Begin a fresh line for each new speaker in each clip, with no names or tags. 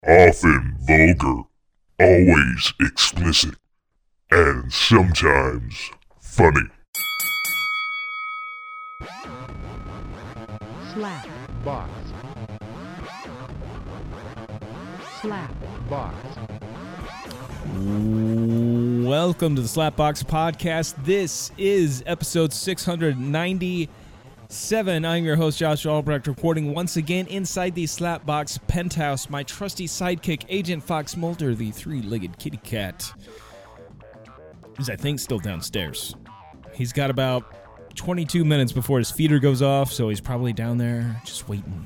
Often vulgar, always explicit, and sometimes funny.
Slap
Box.
slap
Box.
Welcome to the Slapbox Podcast. This is episode 697. I'm your host, Josh Albrecht, reporting once again inside the Slapbox penthouse. My trusty sidekick, Agent Fox Mulder, the three-legged kitty cat, is, I think, still downstairs. He's got about 22 minutes before his feeder goes off, so he's probably down there just waiting.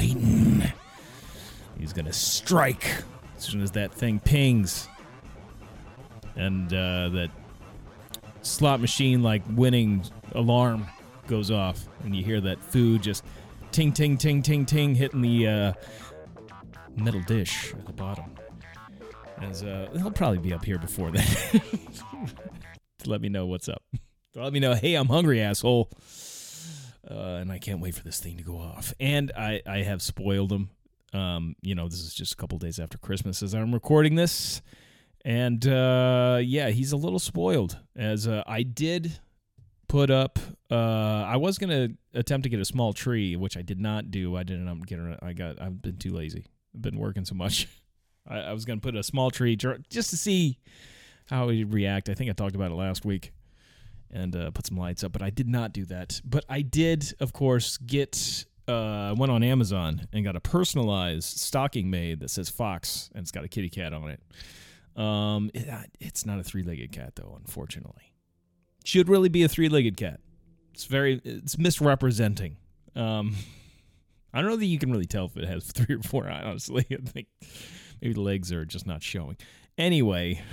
He's going to strike as soon as that thing pings. And that slot machine like winning alarm goes off, and you hear that food just ting ting ting ting ting hitting the metal dish at the bottom. As he'll probably be up here before that to let me know what's up. To let me know, hey, I'm hungry, asshole. And I can't wait for this thing to go off. And I have spoiled him. This is just a couple days after Christmas as I'm recording this. And, he's a little spoiled, as I did put up, I was going to attempt to get a small tree, which I did not do. I didn't end up getting it. I've been too lazy. I've been working so much. I was going to put a small tree just to see how he'd react. I think I talked about it last week, and put some lights up, but I did not do that. But I did, of course, went on Amazon and got a personalized stocking made that says Fox, and it's got a kitty cat on it. It's not a three-legged cat, though, unfortunately. Should really be a three-legged cat. It's misrepresenting. I don't know that you can really tell if it has 3 or 4 eyes, honestly. I think maybe the legs are just not showing. Anyway,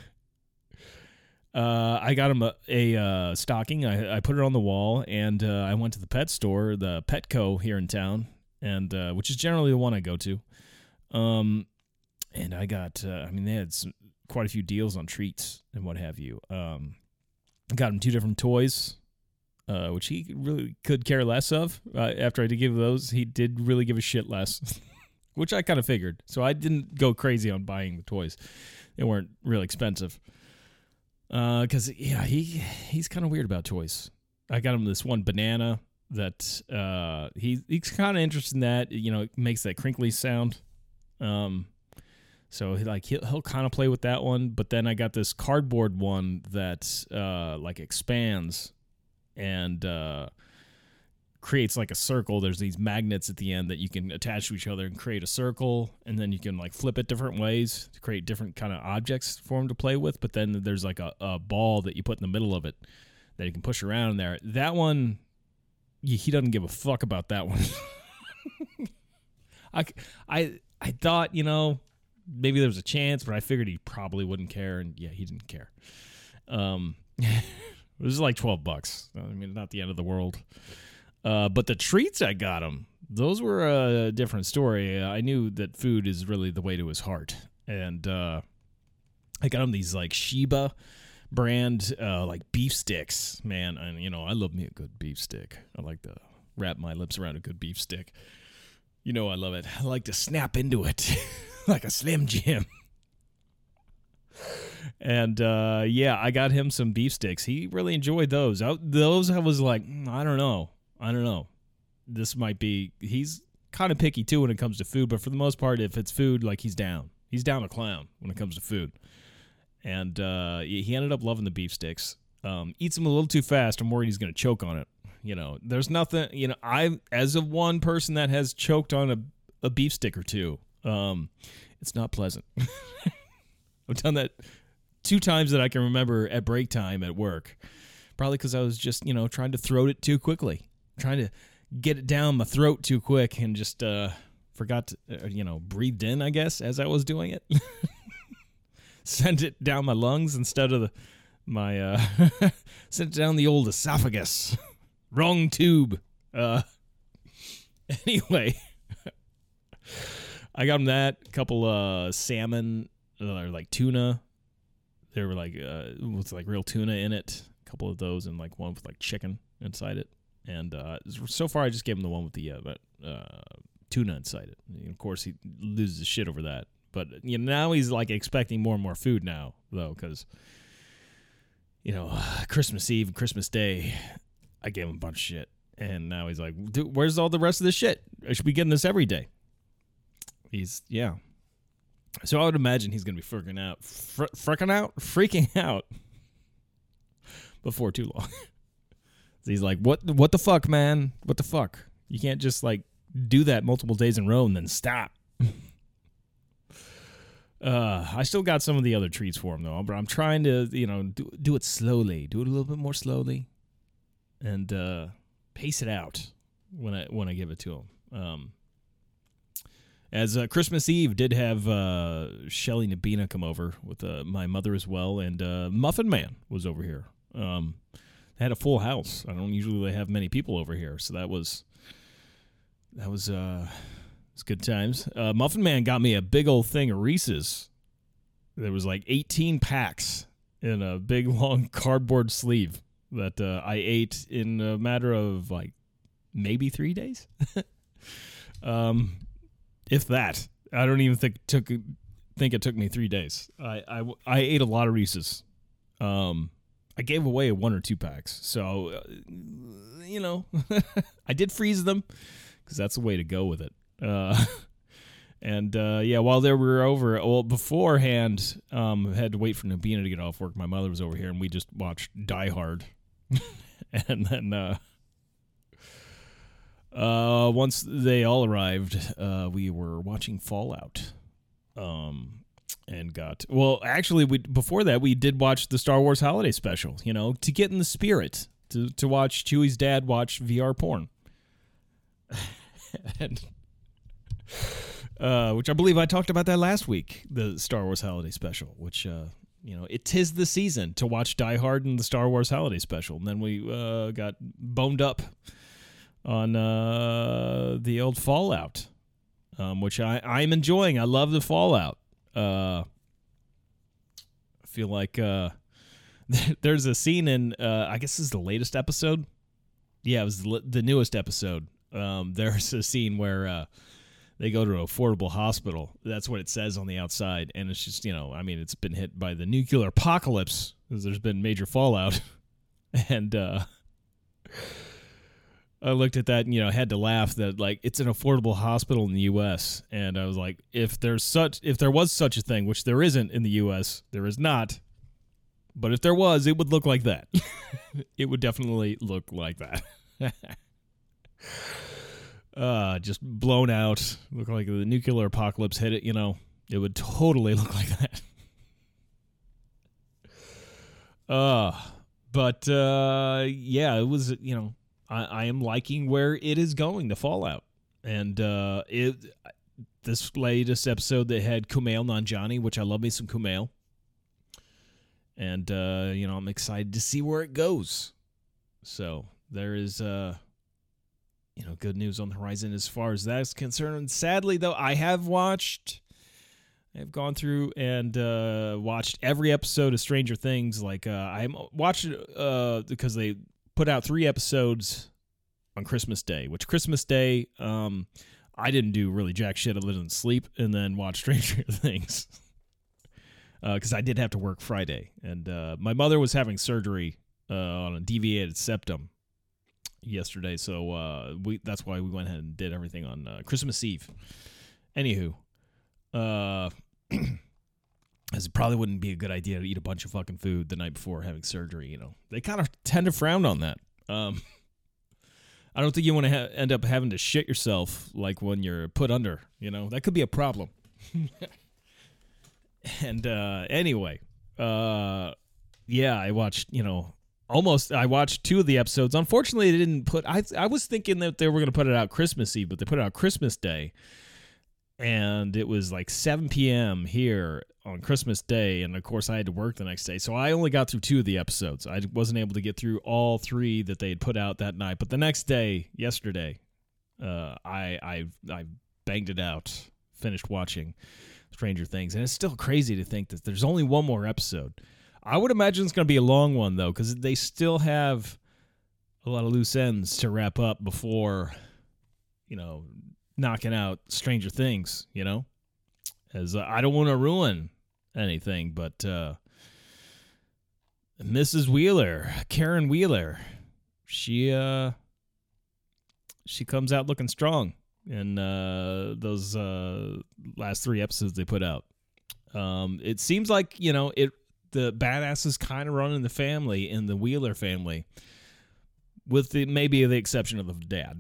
I got him a stocking. I put it on the wall, and I went to the pet store, the Petco here in town, and which is generally the one I go to. And I got, they had quite a few deals on treats and what have you. I got him 2 different toys, which he really could care less of. After I did give those, he did really give a shit less, which I kind of figured. So I didn't go crazy on buying the toys. They weren't really expensive. Because, he's kind of weird about toys. I got him this one banana that he's kind of interested in that. It makes that crinkly sound. So he'll kind of play with that one, but then I got this cardboard one that expands and creates like a circle. There's these magnets at the end that you can attach to each other and create a circle, and then you can flip it different ways to create different kind of objects for him to play with. But then there's like a ball that you put in the middle of it that you can push around in there. That one, he doesn't give a fuck about that one. I thought, maybe there was a chance, but I figured he probably wouldn't care, and he didn't care. It was like $12. I mean, not the end of the world. But the treats I got him, those were a different story. I knew that food is really the way to his heart, and I got him these Sheba brand beef sticks, man. And I love me a good beef stick. I like to wrap my lips around a good beef stick. I love it. I like to snap into it like a Slim Jim. And, I got him some beef sticks. He really enjoyed those. I was like, I don't know. This might be, he's kind of picky, too, when it comes to food. But for the most part, if it's food, he's down. He's down a clown when it comes to food. And he ended up loving the beef sticks. Eats them a little too fast. I'm worried he's going to choke on it. There's nothing, I, as of one person that has choked on a beef stick or two, it's not pleasant. I've done that 2 times that I can remember at break time at work. Probably because I was just, trying to throat it too quickly. Trying to get it down my throat too quick and just forgot to, breathed in, I guess, as I was doing it. Sent it down my lungs instead of sent it down the old esophagus. Wrong tube. Anyway, I got him that. A couple salmon, tuna. They were with real tuna in it. A couple of those, and one with chicken inside it. And so far, I just gave him the one with the tuna inside it. And of course, he loses his shit over that. But now he's like expecting more and more food now, though, because Christmas Eve, Christmas Day, I gave him a bunch of shit, and now he's like, dude, where's all the rest of this shit? I should be getting this every day. So I would imagine he's gonna be freaking out before too long. He's like, what the fuck, man? What the fuck? You can't just like do that multiple days in a row and then stop. I still got some of the other treats for him though, but I'm trying to, do it slowly, do it a little bit more slowly, and pace it out when I give it to him. As Christmas Eve did have Shelly Nabina come over with my mother as well, and Muffin Man was over here. They had a full house. I don't usually have many people over here, so that was good times. Muffin Man got me a big old thing of Reese's. There was like 18 packs in a big long cardboard sleeve that I ate in a matter of like maybe 3 days. If that. I don't even think it took me 3 days. I ate a lot of Reese's. I gave away 1 or 2 packs, so I did freeze them because that's the way to go with it. While they were over, beforehand, had to wait for Nabina to get off work. My mother was over here, and we just watched Die Hard, and then once they all arrived, we were watching Fallout. Before that, we did watch the Star Wars Holiday Special, to get in the spirit, to watch Chewie's dad watch VR porn. And, which I believe I talked about that last week, the Star Wars Holiday Special, which, it is the season to watch Die Hard and the Star Wars Holiday Special. And then we got boned up on the old Fallout, which I'm enjoying. I love the Fallout. I feel like there's a scene in, I guess this is the latest episode. Yeah, it was the newest episode. There's a scene where they go to an affordable hospital. That's what it says on the outside. And it's just, it's been hit by the nuclear apocalypse because there's been major fallout. And I looked at that and, had to laugh that, like, it's an affordable hospital in the U.S. And I was like, if there was such a thing, which there isn't in the U.S., there is not. But if there was, it would look like that. It would definitely look like that. Just blown out. Look like the nuclear apocalypse hit it, it would totally look like that. It was, I am liking where it is going, the Fallout. And this latest episode that had Kumail Nanjiani, which I love me some Kumail. And, I'm excited to see where it goes. So there is, good news on the horizon as far as that is concerned. Sadly, though, I have gone through and watched every episode of Stranger Things. Like, I watched it because they put out 3 episodes on Christmas Day, which Christmas Day, I didn't do really jack shit other than sleep and then watch Stranger Things. Because I did have to work Friday. And my mother was having surgery on a deviated septum yesterday, so that's why we went ahead and did everything on Christmas Eve. Anywho, as it probably wouldn't be a good idea to eat a bunch of fucking food the night before having surgery. They kind of tend to frown on that. I don't think you want to end up having to shit yourself like when you're put under. That could be a problem. And anyway, I watched, I watched 2 of the episodes. Unfortunately, they didn't put. I was thinking that they were going to put it out Christmas Eve, but they put it out Christmas Day, and it was like 7 p.m. here on Christmas Day, and of course I had to work the next day, so I only got through 2 of the episodes. I wasn't able to get through all 3 that they had put out that night. But the next day, yesterday, I banged it out, finished watching Stranger Things, and it's still crazy to think that there's only 1 more episode. I would imagine it's going to be a long one, though, because they still have a lot of loose ends to wrap up before, knocking out Stranger Things, as I don't want to ruin anything, but Mrs. Wheeler, Karen Wheeler, she comes out looking strong in those last 3 episodes they put out. It seems like, the badasses kind of running the family in the Wheeler family, with maybe the exception of the dad.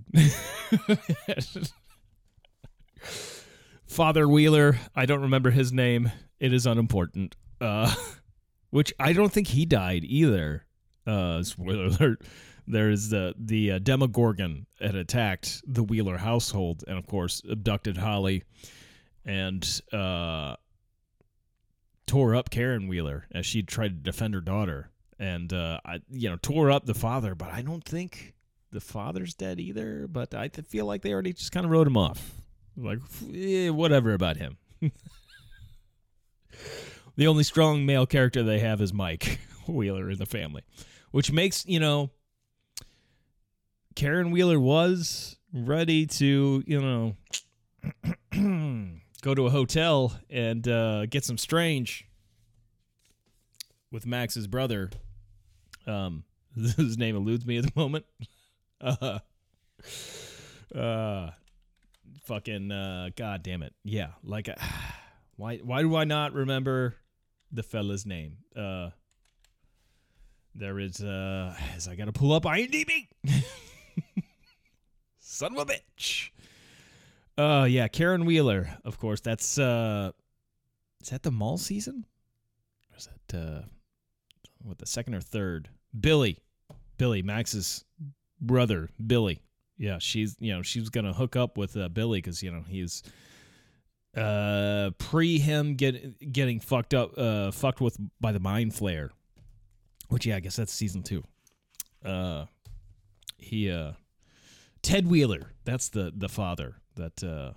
Father Wheeler, I don't remember his name. It is unimportant. Which I don't think he died either. Spoiler alert. There's the Demogorgon had attacked the Wheeler household and, of course, abducted Holly and tore up Karen Wheeler as she tried to defend her daughter. And, tore up the father, but I don't think the father's dead either. But I feel like they already just kind of wrote him off. Like, whatever about him. The only strong male character they have is Mike Wheeler in the family, which makes, Karen Wheeler was ready to, go to a hotel and get some strange with Max's brother. His name eludes me at the moment. God damn it. Yeah, like, why do I not remember the fella's name? There is, as I gotta pull up IMDb. Son of a bitch. Yeah, Karen Wheeler, of course. That's, is that the mall season? Or is that, the second or third? Billy, Max's brother, Billy. Yeah, she's gonna hook up with Billy because he's pre him getting fucked with by the Mind Flayer, which I guess that's season 2. Ted Wheeler, that's the father that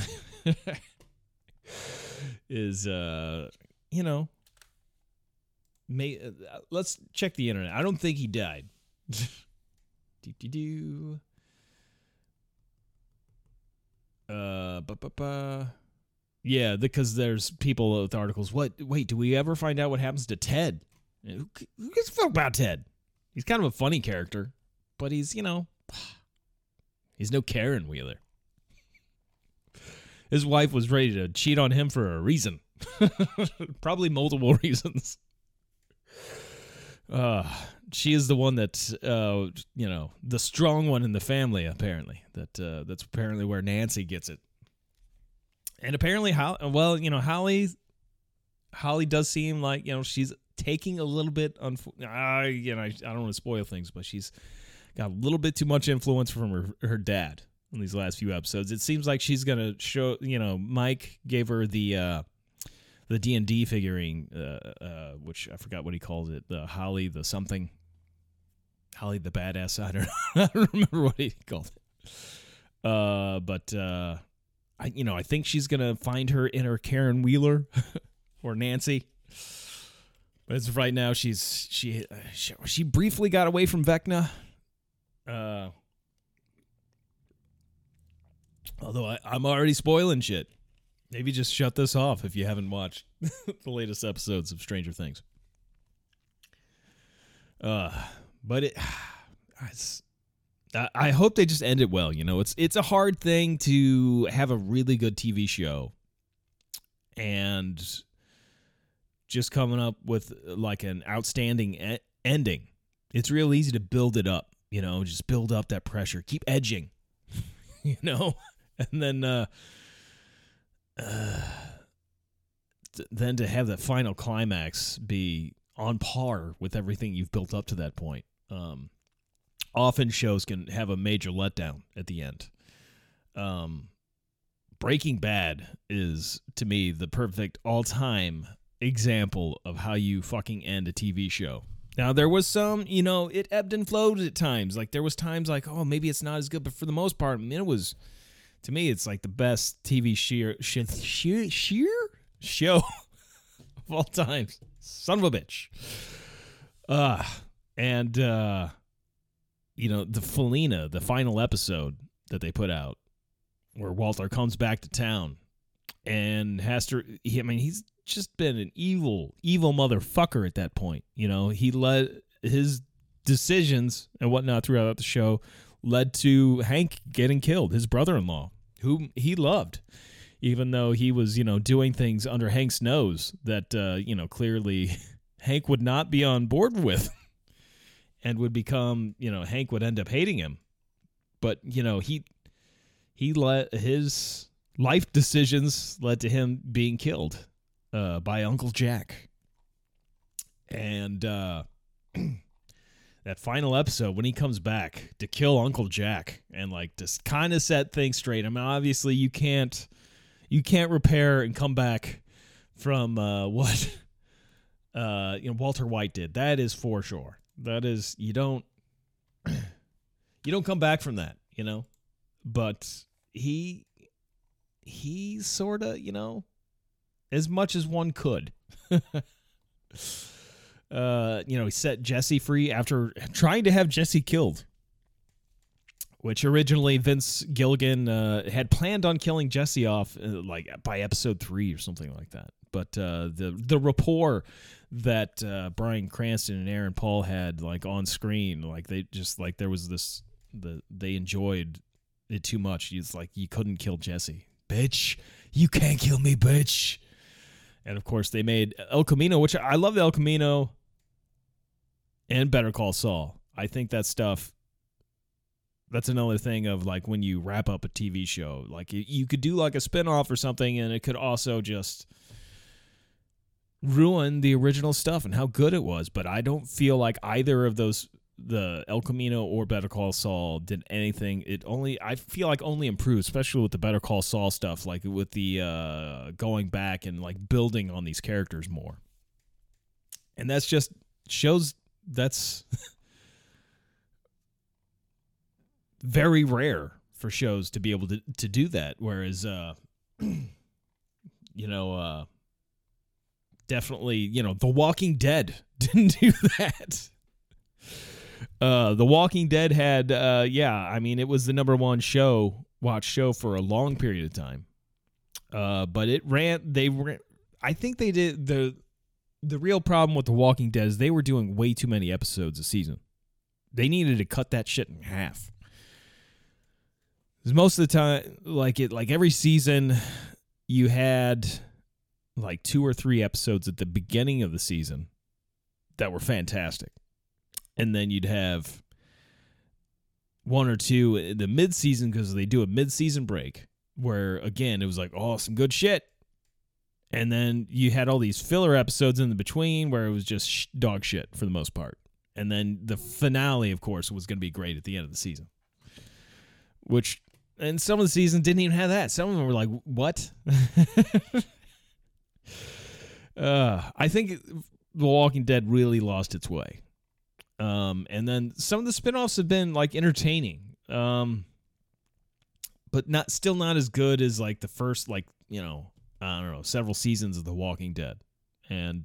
is let's check the internet. I don't think he died. Yeah, because there's people with articles. Wait, do we ever find out what happens to Ted? Who gives a fuck about Ted? He's kind of a funny character, but he's no Karen Wheeler. His wife was ready to cheat on him for a reason. Probably multiple reasons. She is the one that's, the strong one in the family, apparently. That's apparently where Nancy gets it. And apparently, Holly does seem like, she's taking a little bit, I don't want to spoil things, but she's got a little bit too much influence from her dad in these last few episodes. It seems like she's going to show, Mike gave her the D&D figurine, which I forgot what he calls it, the Holly the something. Holly the badass, I don't remember what he called it. But I think she's going to find her inner Karen Wheeler or Nancy. But as of right now, she briefly got away from Vecna. Although I'm already spoiling shit. Maybe just shut this off if you haven't watched the latest episodes of Stranger Things. But I hope they just end it well. It's a hard thing to have a really good TV show and just coming up with like an outstanding ending. It's real easy to build it up. Just build up that pressure. Keep edging. And then to have that final climax be on par with everything you've built up to that point. Often shows can have a major letdown at the end. Breaking Bad is, to me, the perfect all-time example of how you fucking end a TV show. Now, there was some, it ebbed and flowed at times. Like, there was times like, oh, maybe it's not as good, but for the most part, it was... To me, it's like the best TV show of all time. Son of a bitch. The Felina, the final episode that they put out, where Walter comes back to town, and has to. He's just been an evil motherfucker at that point. You know, he let his decisions and whatnot throughout the show led to Hank getting killed, his brother-in-law, whom he loved, even though he was, doing things under Hank's nose that, clearly Hank would not be on board with and would become, Hank would end up hating him. But, he let his life decisions led to him being killed by Uncle Jack. And that final episode when he comes back to kill Uncle Jack and just kind of set things straight. I mean, obviously you can't repair and come back from what Walter White did. That is for sure. That is, you don't come back from that, But he sort of, as much as one could. He set Jesse free after trying to have Jesse killed, which originally Vince Gilligan had planned on killing Jesse off by episode 3 or something like that. But the rapport that Bryan Cranston and Aaron Paul had on screen, they just there was this they enjoyed it too much. He's you couldn't kill Jesse, bitch. You can't kill me, bitch. And of course they made El Camino, which I love El Camino and Better Call Saul. I think that stuff, that's another thing of when you wrap up a TV show, you could do a spinoff or something, and it could also just ruin the original stuff and how good it was. But I don't feel like either of those, the El Camino or Better Call Saul, did anything. I feel only improved, especially with the Better Call Saul stuff, with the going back and building on these characters more. And that's just shows that's very rare for shows to be able to do that. Whereas, definitely, The Walking Dead didn't do that. The Walking Dead had, it was the number one watch show for a long period of time. But I think they did, the real problem with The Walking Dead is they were doing way too many episodes a season. They needed to cut that shit in half. 'Cause most of the time, every season, you had 2 or 3 episodes at the beginning of the season that were fantastic. And then you'd have 1 or 2 in the mid-season, because they do a mid-season break where, again, it was some good shit. And then you had all these filler episodes in the between where it was just dog shit for the most part. And then the finale, of course, was going to be great at the end of the season. And some of the seasons didn't even have that. Some of them were what? I think The Walking Dead really lost its way. And then some of the spinoffs have been entertaining, but still not as good as the first I don't know, several seasons of The Walking Dead. And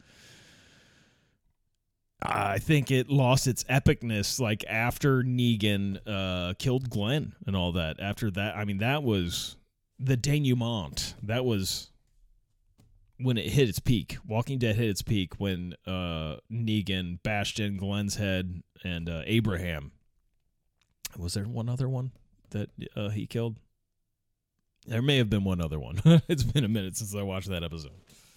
I think it lost its epicness after Negan killed Glenn and all that. After that, that was the denouement. That was when it hit its peak. Walking Dead hit its peak when Negan bashed in Glenn's head and Abraham. Was there one other one that he killed? There may have been one other one. It's been a minute since I watched that episode.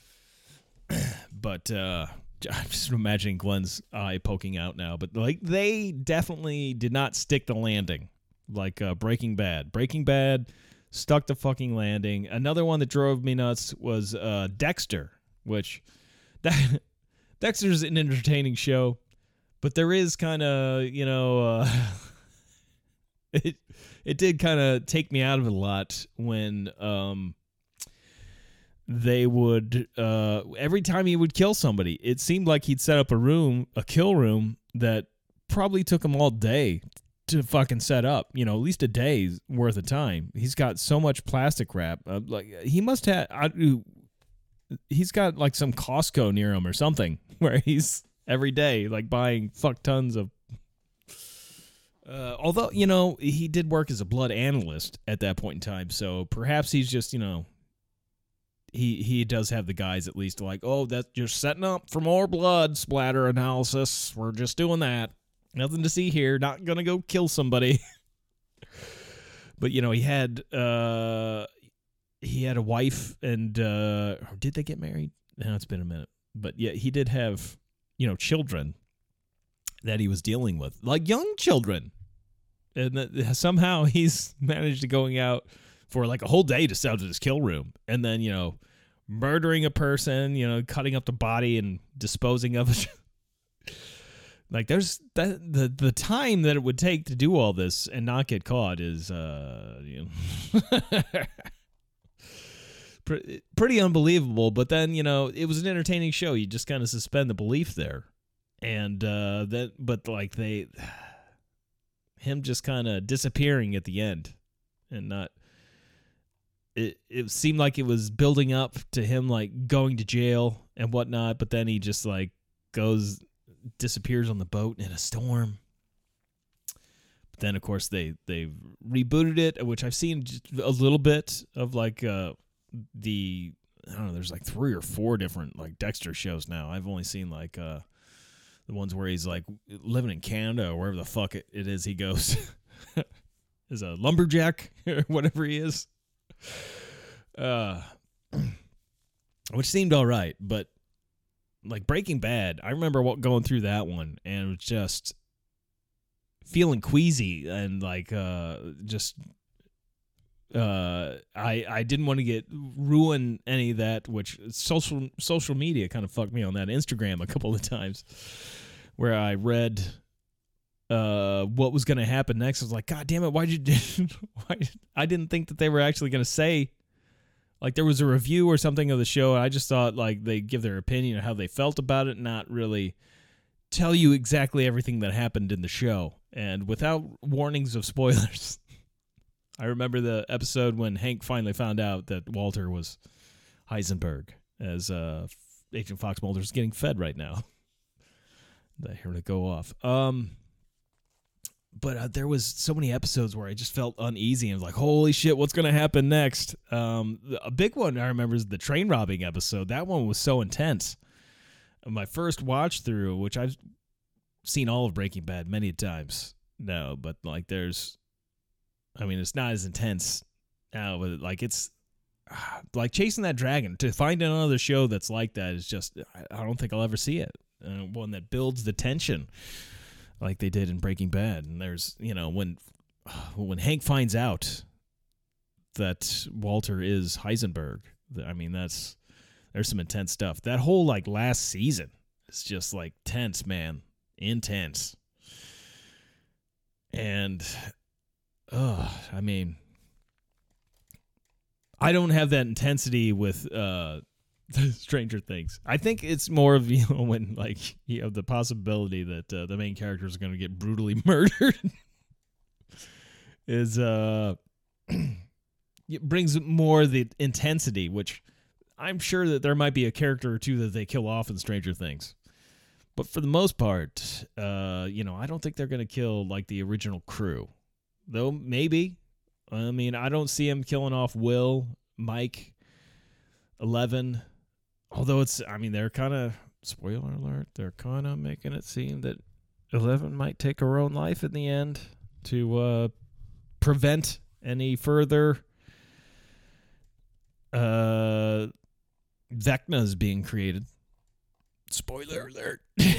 But I'm just imagining Glenn's eye poking out now. But they definitely did not stick the landing like Breaking Bad. Breaking Bad stuck the fucking landing. Another one that drove me nuts was Dexter, which Dexter's an entertaining show, but there is kind of, it did kind of take me out of it a lot when they would every time he would kill somebody, it seemed like he'd set up a kill room that probably took him all day to fucking set up, at least a day's worth of time. He's got so much plastic wrap. He must have, he's got some Costco near him or something where he's every day buying fuck tons of. Although, he did work as a blood analyst at that point in time, so perhaps he's just, he does have the guys at least like, oh, that's just setting up for more blood splatter analysis. We're just doing that. Nothing to see here. Not gonna go kill somebody. But you know, he had a wife, and did they get married? No, it's been a minute. But yeah, he did have, you know, children that he was dealing with, like young children, and that somehow he's managed to going out for like a whole day to sell to this kill room, and then, you know, murdering a person, you know, cutting up the body and disposing of it. Like, there's the time that it would take to do all this and not get caught is, you know, pretty unbelievable. But then, you know, it was an entertaining show. You just kind of suspend the belief there, and but like him just kind of disappearing at the end, and not. It seemed like it was building up to him like going to jail and whatnot, but then he just like disappears on the boat in a storm. But then of course they rebooted it, which I've seen just a little bit of, like I don't know, there's like 3 or 4 different like Dexter shows now. I've only seen like the ones where he's like living in Canada or wherever the fuck it is he goes. As a lumberjack or whatever he is. Which seemed all right, but like Breaking Bad, I remember going through that one and it was just feeling queasy and like I didn't want to ruin any of that, which social media kind of fucked me on that. Instagram a couple of times where I read what was going to happen next. I was like, God damn it, I didn't think that they were actually going to say, like, there was a review or something of the show, and I just thought, like, they give their opinion of how they felt about it, not really tell you exactly everything that happened in the show, and without warnings of spoilers. I remember the episode when Hank finally found out that Walter was Heisenberg, as Agent Fox Mulder is getting fed right now. I heard it go off. But there was so many episodes where I just felt uneasy and was like, holy shit, what's going to happen next? A big one I remember is the train robbing episode. That one was so intense. My first watch through, which I've seen all of Breaking Bad many times. No, but like it's not as intense now, but like it's like chasing that dragon. To find another show that's like that is just, I don't think I'll ever see it. One that builds the tension like they did in Breaking Bad. And there's, you know, when Hank finds out that Walter is Heisenberg, I mean, there's some intense stuff. That whole, like, last season is just, like, tense, man. Intense. And, I mean, I don't have that intensity with Stranger Things. I think it's more of, you know, when, like, you have the possibility that the main characters are going to get brutally murdered is it brings more of the intensity, which I'm sure that there might be a character or two that they kill off in Stranger Things. But for the most part, you know, I don't think they're going to kill, like, the original crew. Though, maybe. I mean, I don't see him killing off Will, Mike, 11. Although they're kind of, spoiler alert, they're kind of making it seem that 11 might take her own life in the end to prevent any further Vecnas being created. Spoiler alert.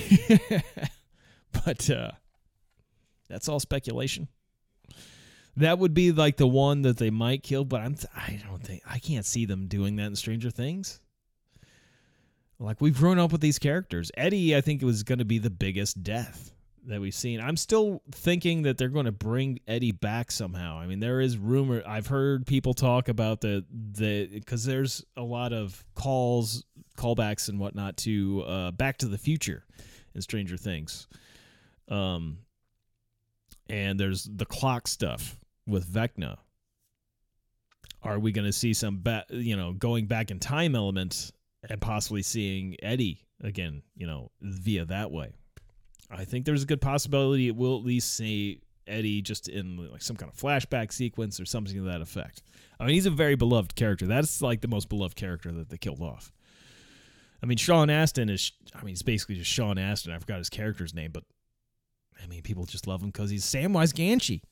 But that's all speculation. That would be like the one that they might kill, but I can't see them doing that in Stranger Things. Like, we've grown up with these characters. Eddie, I think, was going to be the biggest death that we've seen. I'm still thinking that they're going to bring Eddie back somehow. I mean, there is rumor. I've heard people talk about because there's a lot of callbacks and whatnot to Back to the Future in Stranger Things. And there's the clock stuff with Vecna. Are we going to see some, going back in time elements and possibly seeing Eddie again, you know, via that way? I think there's a good possibility we'll at least see Eddie just in like some kind of flashback sequence or something to that effect. I mean, he's a very beloved character. That's like the most beloved character that they killed off. I mean, Sean Astin he's basically just Sean Astin. I forgot his character's name, but I mean, people just love him because he's Samwise Gamgee.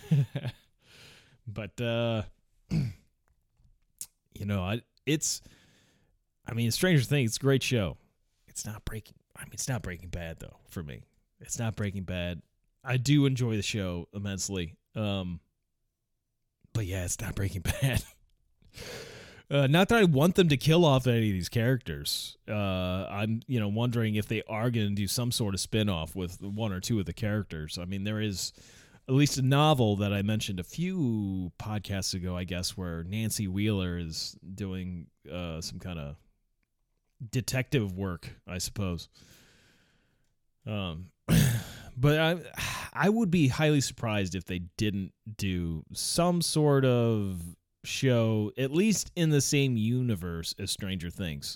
But, Stranger Things, it's a great show. It's not Breaking Bad, though, for me. It's not Breaking Bad. I do enjoy the show immensely. But yeah, it's not Breaking Bad. Not that I want them to kill off any of these characters. I'm, wondering if they are going to do some sort of spin-off with one or two of the characters. I mean, there is at least a novel that I mentioned a few podcasts ago, I guess, where Nancy Wheeler is doing some kind of detective work, I suppose. But I would be highly surprised if they didn't do some sort of show, at least in the same universe as Stranger Things.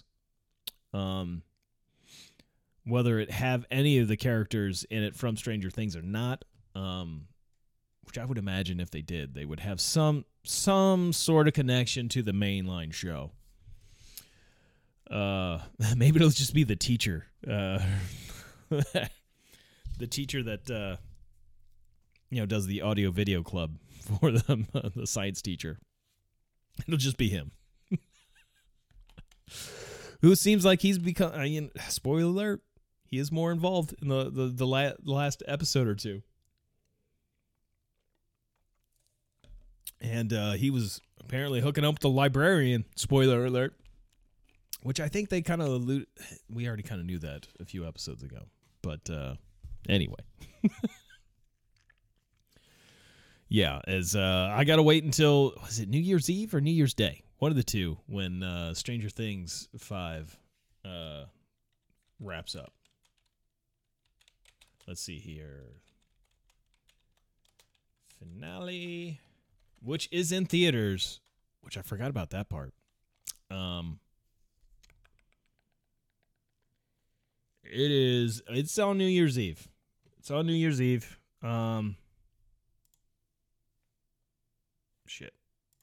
Whether it have any of the characters in it from Stranger Things or not, which I would imagine if they did, they would have some sort of connection to the mainline show. Maybe it'll just be the teacher. The teacher that does the audio video club for them, the science teacher. It'll just be him. Who seems like he's become, spoiler alert, he is more involved in the last episode or two. And he was apparently hooking up with the librarian, spoiler alert, which I think they kind of alluded, we already kind of knew that a few episodes ago. But anyway. Yeah, as I got to wait until, was it New Year's Eve or New Year's Day? One of the two, when Stranger Things 5 wraps up. Let's see here. Finale, which is in theaters, which I forgot about that part. It's on New Year's Eve. It's on New Year's Eve. Shit.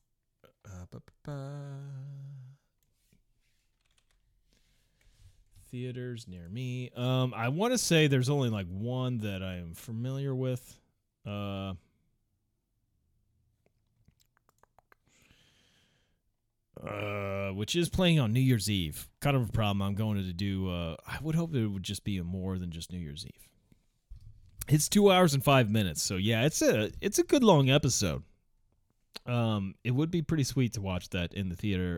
Theaters near me. I want to say there's only like one that I am familiar with. Which is playing on New Year's Eve. Kind of a problem. I'm going to do. I would hope it would just be more than just New Year's Eve. It's 2 hours and 5 minutes, so yeah, it's a good long episode. It would be pretty sweet to watch that in the theater.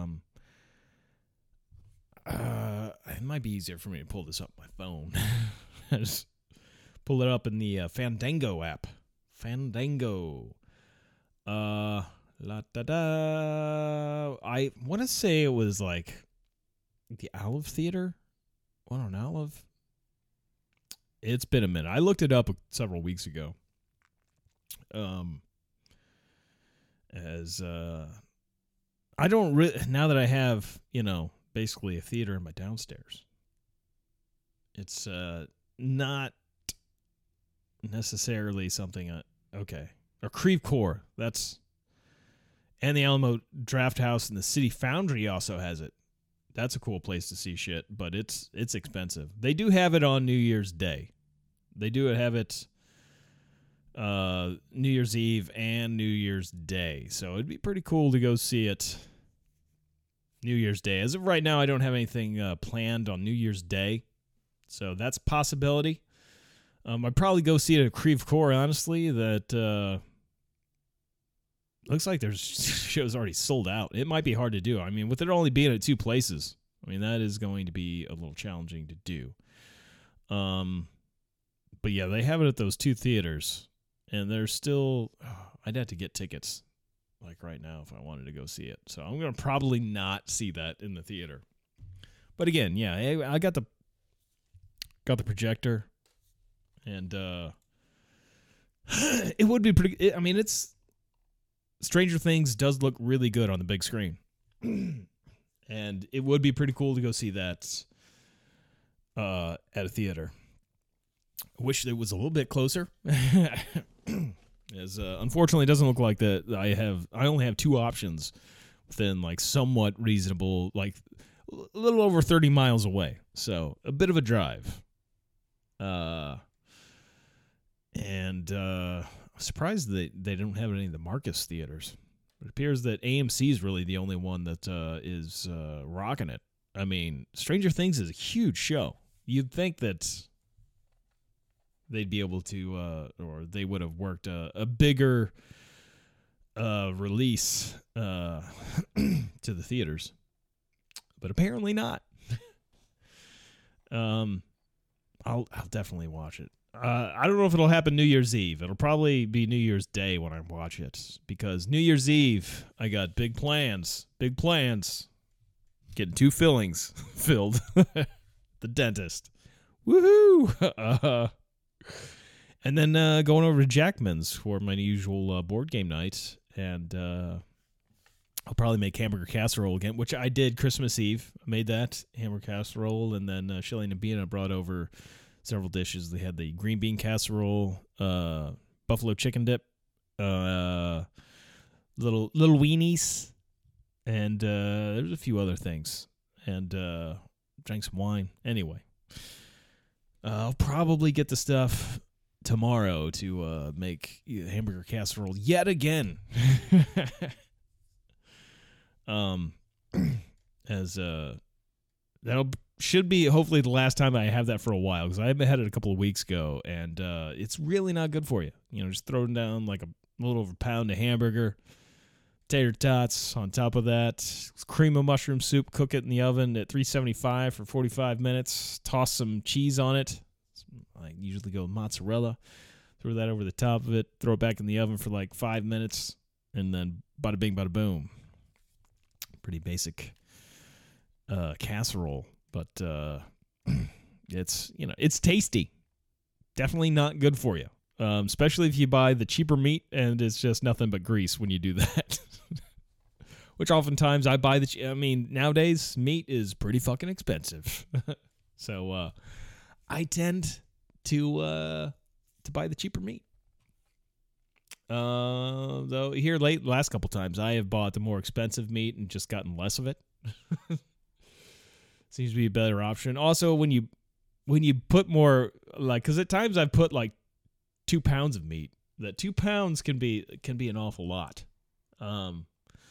It might be easier for me to pull this up on my phone. Just pull it up in the Fandango app. Fandango. La da da. I want to say it was like the Olive Theater. One on Olive. It's been a minute. I looked it up several weeks ago. I don't now that I have, basically a theater in my downstairs. It's not necessarily something okay. Or Creve Coeur, and the Alamo Draft House and the City Foundry also has it. That's a cool place to see shit, but it's expensive. They do have it on New Year's Day. They do have it New Year's Eve and New Year's Day. So it'd be pretty cool to go see it New Year's Day. As of right now, I don't have anything planned on New Year's Day. So that's a possibility. I'd probably go see it at Creve Coeur, honestly. That looks like there's shows already sold out. It might be hard to do. I mean, with it only being at two places, that is going to be a little challenging to do. But yeah, they have it at those two theaters. And there's still, I'd have to get tickets like right now if I wanted to go see it. So I'm going to probably not see that in the theater. But again, yeah, I got the projector, and it would be pretty, it's Stranger Things does look really good on the big screen. And it would be pretty cool to go see that at a theater. I wish it was a little bit closer. As unfortunately, it doesn't look like that. I only have two options within like somewhat reasonable, like a little over 30 miles away. So a bit of a drive. I'm surprised that they don't have any of the Marcus theaters. It appears that AMC is really the only one that is rocking it. I mean, Stranger Things is a huge show. You'd think that they'd be able to, or they would have worked a bigger release to the theaters, but apparently not. I'll definitely watch it. I don't know if it'll happen New Year's Eve. It'll probably be New Year's Day when I watch it, because New Year's Eve I got big plans. Big plans. Getting 2 fillings filled. The dentist. Woohoo! And then going over to Jackman's for my usual board game night, and I'll probably make hamburger casserole again, which I did Christmas Eve. I made that hamburger casserole, and then Shelly and Bean brought over several dishes. They had the green bean casserole, buffalo chicken dip, little weenies, and there's a few other things, and drank some wine. Anyway, I'll probably get the stuff tomorrow to make hamburger casserole yet again. As that'll should be hopefully the last time I have that for a while, because I had it a couple of weeks ago, and it's really not good for you. You know, just throwing down like a little over a pound of hamburger, tater tots on top of that, cream of mushroom soup, cook it in the oven at 375 for 45 minutes, toss some cheese on it. I usually go with mozzarella, throw that over the top of it, throw it back in the oven for like 5 minutes, and then bada bing, bada boom. Pretty basic casserole, but it's tasty. Definitely not good for you, especially if you buy the cheaper meat and it's just nothing but grease when you do that. Which oftentimes I buy nowadays meat is pretty fucking expensive, so I tend to buy the cheaper meat. Though here last couple times I have bought the more expensive meat and just gotten less of it. Seems to be a better option. Also, when you put more, like, because at times I've put like 2 pounds of meat. That 2 pounds can be an awful lot. When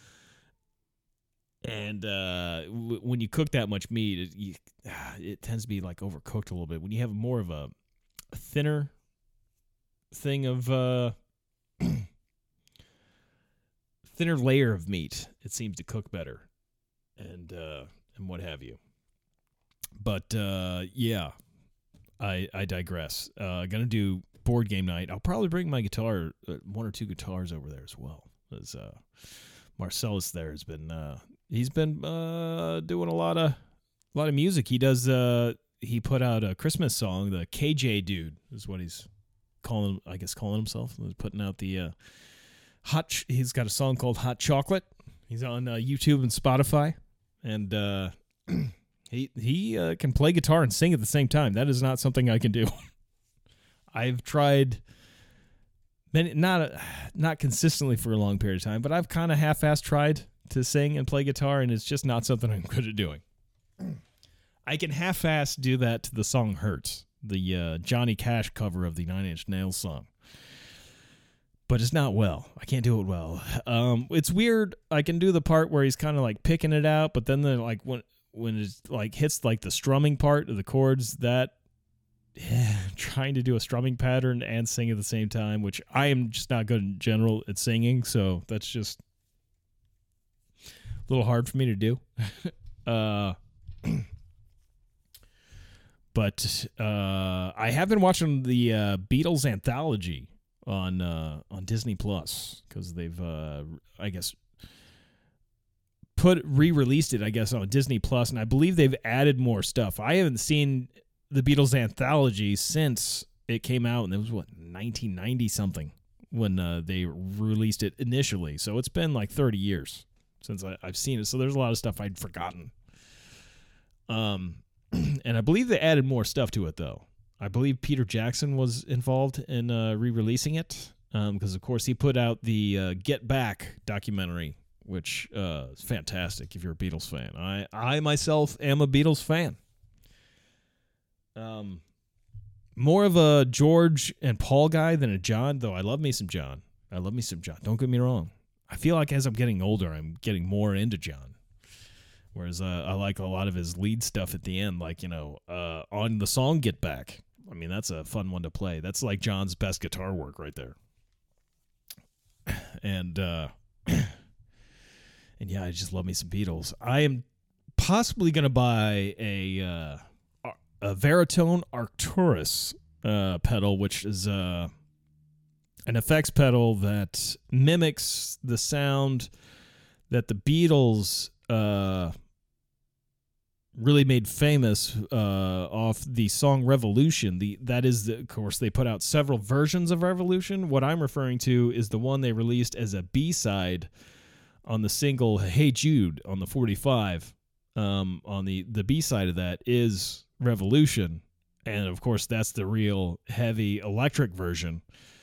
you cook that much meat, it tends to be like overcooked a little bit. When you have more of a thinner thing of thinner layer of meat, it seems to cook better, and what have you. But yeah, I digress. Gonna do board game night. I'll probably bring my guitar, 1 or 2 guitars over there as well. As Marcellus there has been he's been doing a lot of music. He does he put out a Christmas song. The KJ dude is what he's calling himself. He's putting out the he's got a song called Hot Chocolate. He's on YouTube and Spotify, and he can play guitar and sing at the same time. That is not something I can do. I've tried not consistently for a long period of time, but I've kind of half-assed tried to sing and play guitar, and it's just not something I'm good at doing. I can half-ass do that to the song Hurts, the Johnny Cash cover of the Nine Inch Nails song. But it's not well. I can't do it well. It's weird. I can do the part where he's kind of like picking it out, but then like when it like hits like the strumming part of the chords, that trying to do a strumming pattern and sing at the same time, which I am just not good in general at singing, so that's just a little hard for me to do. But I have been watching the Beatles anthology on Disney Plus, because they've I guess re-released it, I guess, on Disney Plus, and I believe they've added more stuff. I haven't seen the Beatles anthology since it came out, and it was 1990 something when they released it initially. So it's been like 30 years since I've seen it. So there's a lot of stuff I'd forgotten. And I believe they added more stuff to it though. I believe Peter Jackson was involved in re-releasing it because, of course, he put out the Get Back documentary, which is fantastic if you're a Beatles fan. I myself am a Beatles fan. More of a George and Paul guy than a John, though I love me some John. Don't get me wrong. I feel like as I'm getting older, I'm getting more into John. Whereas I like a lot of his lead stuff at the end, like, on the song Get Back. I mean, that's a fun one to play. That's like John's best guitar work right there. And, and yeah, I just love me some Beatles. I am possibly going to buy a Veritone Arcturus pedal, which is an effects pedal that mimics the sound that the Beatles really made famous off the song Revolution. Of course, they put out several versions of Revolution. What I'm referring to is the one they released as a B-side on the single Hey Jude on the 45. On the B-side of that is Revolution, and of course that's the real heavy electric version.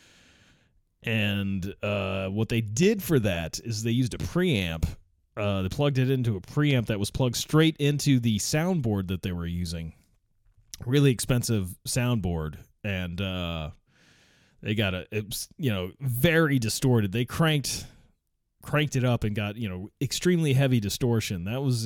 And what they did for that is they used a preamp. They plugged it into a preamp that was plugged straight into the soundboard that they were using. Really expensive soundboard, and they got very distorted. They cranked it up and got extremely heavy distortion. That was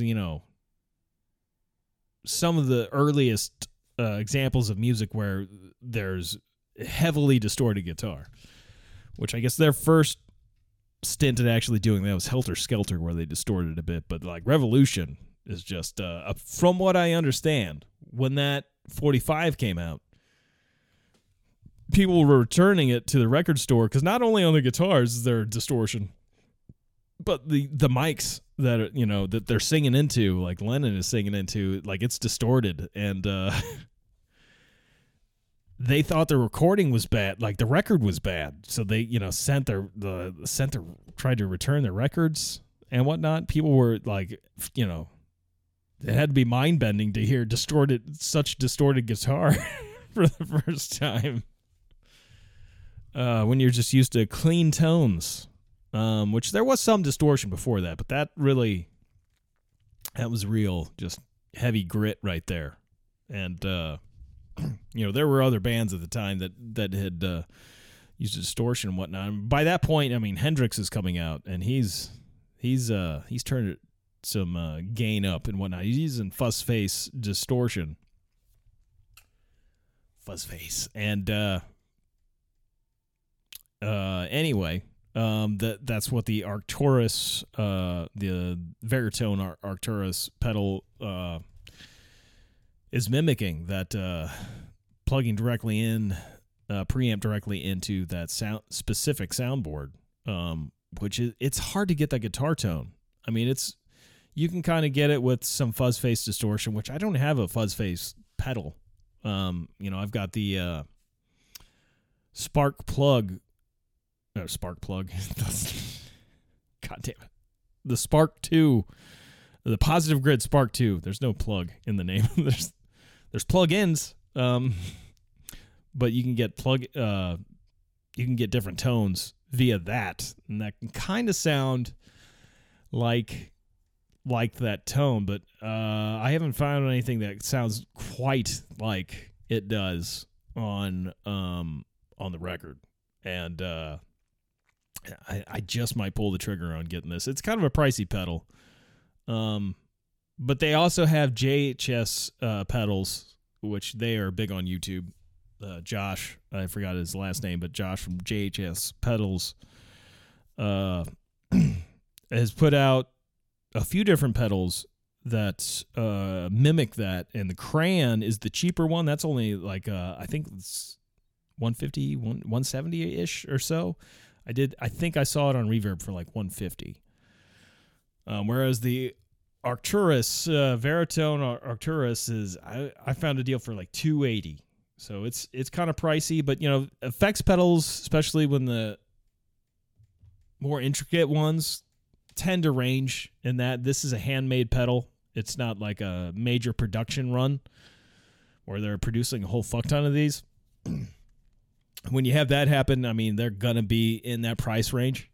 some of the earliest examples of music where there's heavily distorted guitar, which I guess their first stint at actually doing that was Helter Skelter, where they distorted a bit. But like Revolution is just, from what I understand, when that 45 came out, people were returning it to the record store because not only on the guitars is there distortion, but the mics that that they're singing into, like Lennon is singing into, like it's distorted, and they thought the recording was bad, like the record was bad, so they tried to return their records and whatnot. People were like, it had to be mind bending to hear such distorted guitar for the first time. When you're just used to clean tones. Which there was some distortion before that, but that was real, just heavy grit right there. And, there were other bands at the time that had used distortion and whatnot. And by that point, I mean, Hendrix is coming out, and he's turned some gain up and whatnot. He's using fuzz face distortion. Fuzz face. And, anyway... that's what the Arcturus, the Veritone Arcturus pedal is mimicking. That plugging directly in, preamp directly into that specific soundboard, which it's hard to get that guitar tone. I mean, you can kind of get it with some fuzz face distortion, which I don't have a fuzz face pedal. I've got the Spark Plug. No, Spark Plug. God damn it. The Spark 2. The Positive Grid Spark 2. There's no plug in the name. There's plug-ins. But you can get different tones via that. And that can kind of sound like that tone, but I haven't found anything that sounds quite like it does on the record. And I just might pull the trigger on getting this. It's kind of a pricey pedal. But they also have JHS pedals, which they are big on YouTube. Josh, I forgot his last name, but Josh from JHS Pedals has put out a few different pedals that mimic that. And the Crayon is the cheaper one. That's only like, I think it's $150, $170-ish or so. I think I saw it on Reverb for like $150. Whereas the Arcturus, Veritone Arcturus is, I found a deal for like $280. So it's kind of pricey, but effects pedals, especially when the more intricate ones, tend to range in that. This is a handmade pedal. It's not like a major production run. or they're producing a whole fuck ton of these. When you have that happen, I mean, they're going to be in that price range.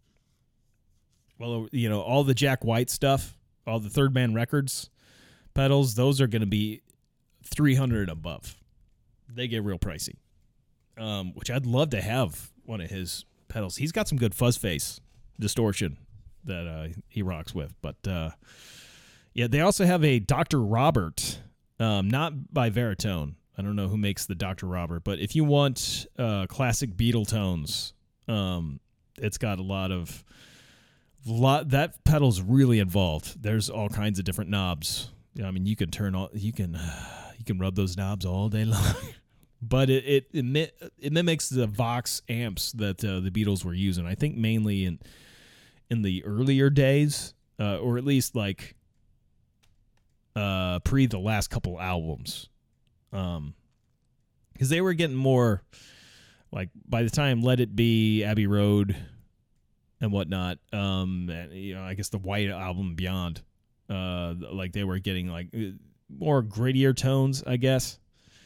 Well, you know, all the Jack White stuff, all the Third Man Records pedals, those are going to be $300 and above. They get real pricey, which I'd love to have one of his pedals. He's got some good fuzz face distortion that he rocks with. But, yeah, they also have a Dr. Robert, not by Veritone. I don't know who makes the Dr. Robert, but if you want classic Beatle tones, it's got that pedal's really involved. There's all kinds of different knobs. I mean, you can rub those knobs all day long. But it mimics the Vox amps that the Beatles were using. I think mainly in the earlier days, or at least like pre the last couple albums. Because they were getting more, like, by the time Let It Be, Abbey Road, and whatnot, and, you know, I guess the White Album Beyond, like, they were getting, like, more grittier tones, I guess,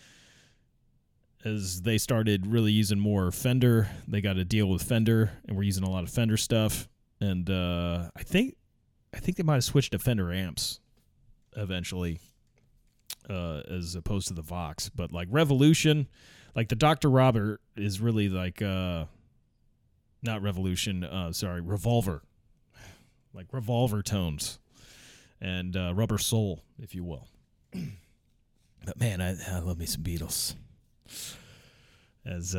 as they started really using more Fender. They got to deal with Fender, and we're using a lot of Fender stuff, and I think they might have switched to Fender amps eventually. As opposed to the Vox, but like Revolution, like the Dr. Robert is really like not Revolution, Revolver, like Revolver tones, and Rubber Soul, if you will. But man, I love me some Beatles. As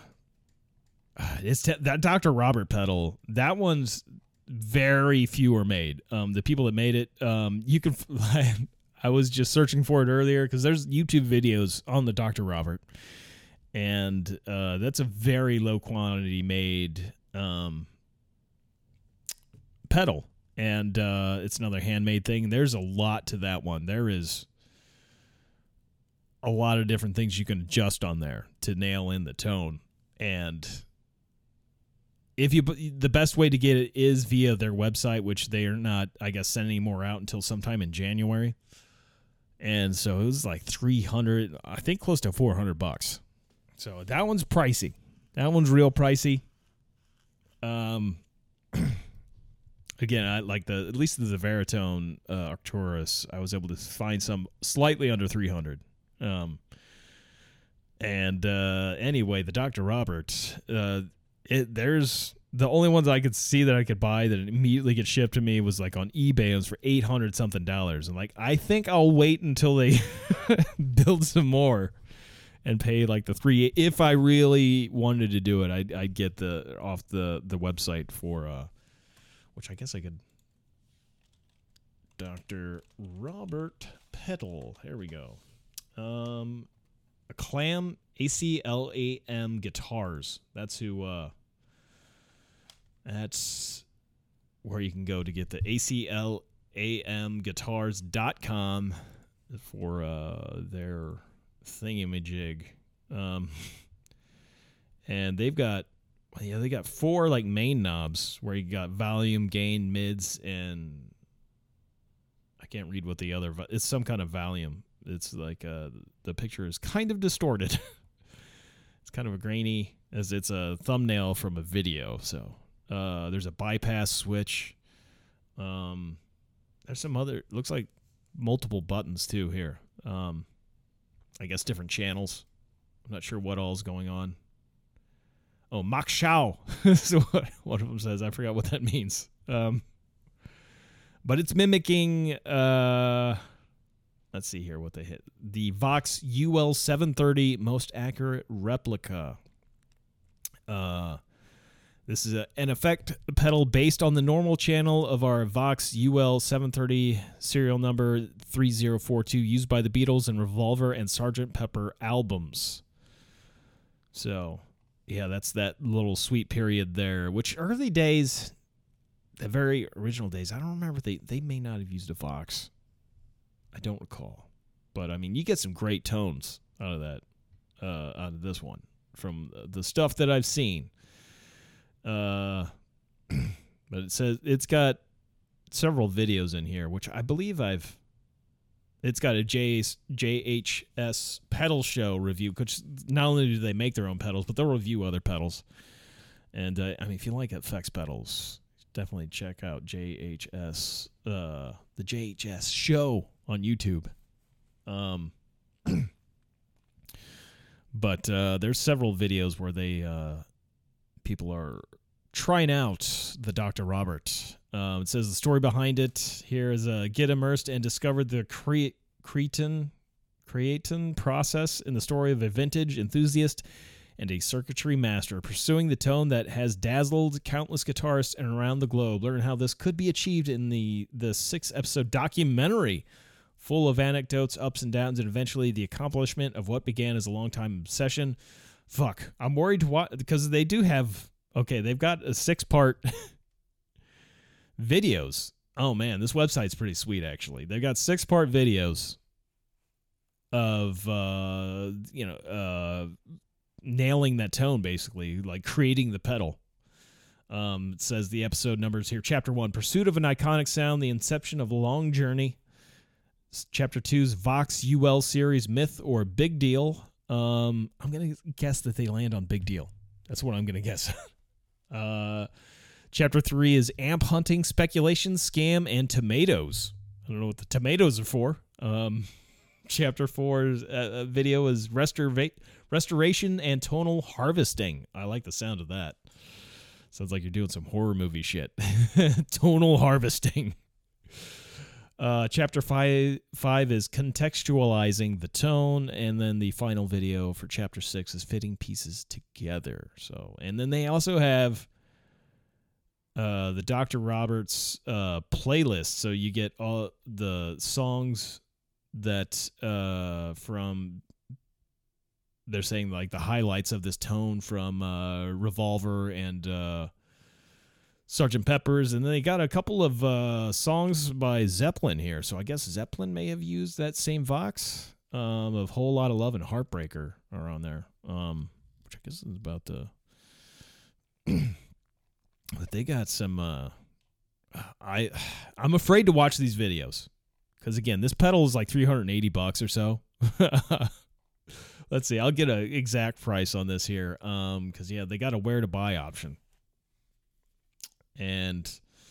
that Dr. Robert pedal, that one's very few are made. The people that made it, you can. I was just searching for it earlier because there's YouTube videos on the Dr. Robert, and that's a very low quantity made pedal, and it's another handmade thing. There's a lot to that one. There is a lot of different things you can adjust on there to nail in the tone, and the best way to get it is via their website, which they are not, I guess, sending more out until sometime in January. And so it was like $300, I think close to $400. So that one's pricey. That one's real pricey. Again, I like at least the Veritone Arcturus, I was able to find some slightly under $300. Anyway, the Dr. Robert, there's the only ones I could see that I could buy that immediately get shipped to me was like on eBay. It was for $800 something. And like, I think I'll wait until they build some more and pay like the $300. If I really wanted to do it, I'd get off the website for, which I guess I could. Dr. Robert pedal. Here we go. ACLAM Guitars. That's who. That's where you can go to get the ACLAMguitars.com for their thingamajig. And they got 4 like main knobs where you got volume, gain, mids, and I can't read what the other. It's some kind of volume. It's like the picture is kind of distorted. It's kind of a grainy, as it's a thumbnail from a video. So there's a bypass switch. There's some other, looks like multiple buttons too here. I guess different channels. I'm not sure what all is going on. Oh, Mach Shao. So what one of them says. I forgot what that means. But it's mimicking, let's see here what they hit. The Vox UL 730 most accurate replica. This is an effect pedal based on the normal channel of our Vox UL 730 serial number 3042 used by the Beatles and Revolver and Sgt. Pepper albums. So, yeah, that's that little sweet period there, which early days, the very original days, I don't remember, they may not have used a Vox. I don't recall. But, I mean, you get some great tones out of that, out of this one, from the stuff that I've seen. But it says it's got several videos in here, which I believe It's got a JHS pedal show review, which not only do they make their own pedals, but they'll review other pedals. And I mean, if you like effects pedals, definitely check out JHS, the JHS show on YouTube. But there's several videos where people are trying out the Dr. Robert. It says the story behind it here is get immersed and discover the cretin process in the story of a vintage enthusiast and a circuitry master pursuing the tone that has dazzled countless guitarists and around the globe. Learn how this could be achieved in the 6-episode documentary full of anecdotes, ups and downs, and eventually the accomplishment of what began as a long-time obsession. Fuck. I'm worried to watch, because they do have... Okay, they've got a 6-part videos. Oh, man, this website's pretty sweet, actually. They've got 6-part videos of, nailing that tone, basically, like creating the pedal. It says the episode numbers here. Chapter 1, Pursuit of an Iconic Sound, the Inception of a Long Journey. Chapter 2's Vox UL series, Myth or Big Deal. I'm going to guess that they land on Big Deal. That's what I'm going to guess. Chapter 3 is Amp Hunting, Speculation, Scam, and Tomatoes. I don't know what the tomatoes are for. Chapter 4's video is Restoration and Tonal Harvesting. I like the sound of that. Sounds like you're doing some horror movie shit. Tonal Harvesting. Chapter 5 is Contextualizing the Tone, and then the final video for Chapter 6 is Fitting Pieces Together. So, and then they also have the Dr. Roberts playlist, so you get all the songs that from, they're saying like the highlights of this tone from Revolver and Sgt. Pepper's, and then they got a couple of songs by Zeppelin here. So I guess Zeppelin may have used that same Vox of Whole Lot of Love and Heartbreaker are on there, which I guess is about the... But they got some... I'm afraid to watch these videos because, again, this pedal is like $380 or so. Let's see. I'll get an exact price on this here because, yeah, they got a where to buy option. And,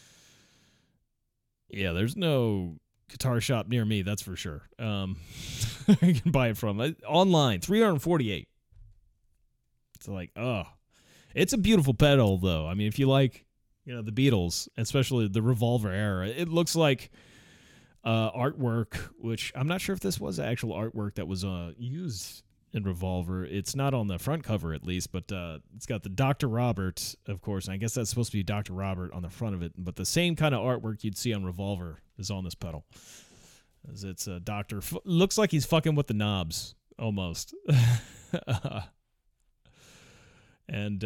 yeah, there's no guitar shop near me, that's for sure. You can buy it from online, $348. It's like, it's a beautiful pedal, though. I mean, if you like, the Beatles, especially the Revolver era, it looks like artwork, which I'm not sure if this was actual artwork that was used in Revolver. It's not on the front cover, at least, but it's got the Dr. Robert, of course, and I guess that's supposed to be Dr. Robert on the front of it, but the same kind of artwork you'd see on Revolver is on this pedal. As it's a doctor, looks like he's fucking with the knobs, almost. And,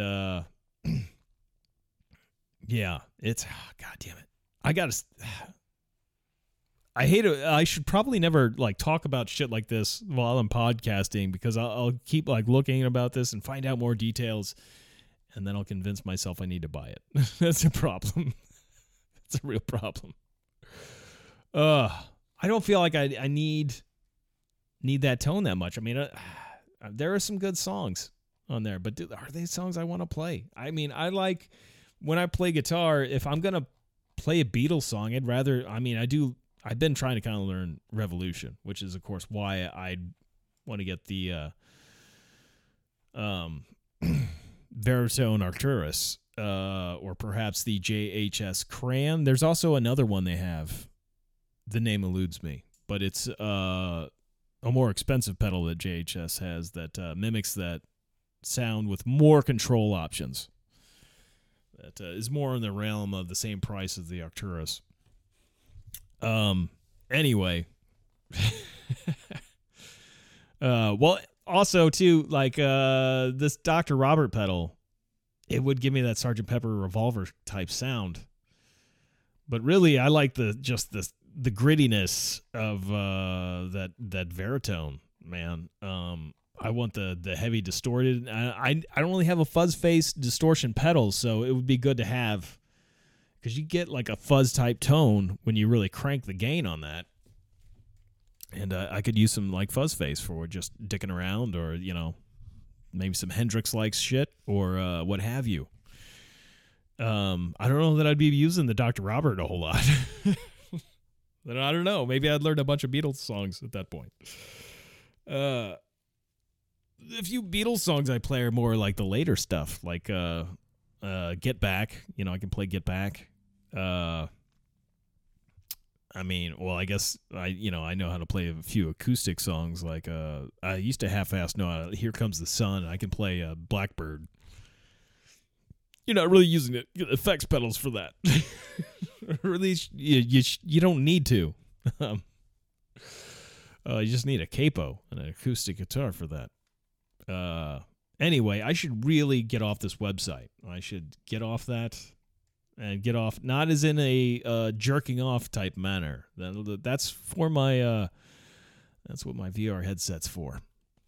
yeah, it's, God damn it. I hate it. I should probably never talk about shit like this while I'm podcasting because I'll keep looking about this and find out more details, and then I'll convince myself I need to buy it. That's a problem. That's a real problem. I don't feel like I need that tone that much. I mean, there are some good songs on there, but are they songs I want to play? I mean, I like when I play guitar. If I'm gonna play a Beatles song, I'd rather. I mean, I've been trying to kind of learn Revolution, which is, of course, why I want to get the Veritone Arcturus, or perhaps the JHS Crayon. There's also another one they have. The name eludes me, but it's a more expensive pedal that JHS has that mimics that sound with more control options. That is more in the realm of the same price as the Arcturus. Anyway, well, also too, this Dr. Robert pedal, it would give me that Sgt. Pepper Revolver type sound, but really I like the grittiness of, that Veritone, man. I want the heavy distorted. I don't really have a fuzz face distortion pedal, so it would be good to have, because you get a fuzz type tone when you really crank the gain on that. And I could use some like Fuzz Face for just dicking around, or maybe some Hendrix-like shit, or what have you. I don't know that I'd be using the Dr. Robert a whole lot. I don't know. Maybe I'd learn a bunch of Beatles songs at that point. The few Beatles songs I play are more like the later stuff, like Get Back. I can play Get Back. I guess I know how to play a few acoustic songs. Like I used to half-ass know Here Comes the Sun. I can play Blackbird. You're not really using the effects pedals for that. Or at least you don't need to. You just need a capo and an acoustic guitar for that. Anyway, I should really get off this website. I should get off that and get off, not as in a jerking off type manner. That's for my, that's what my VR headset's for.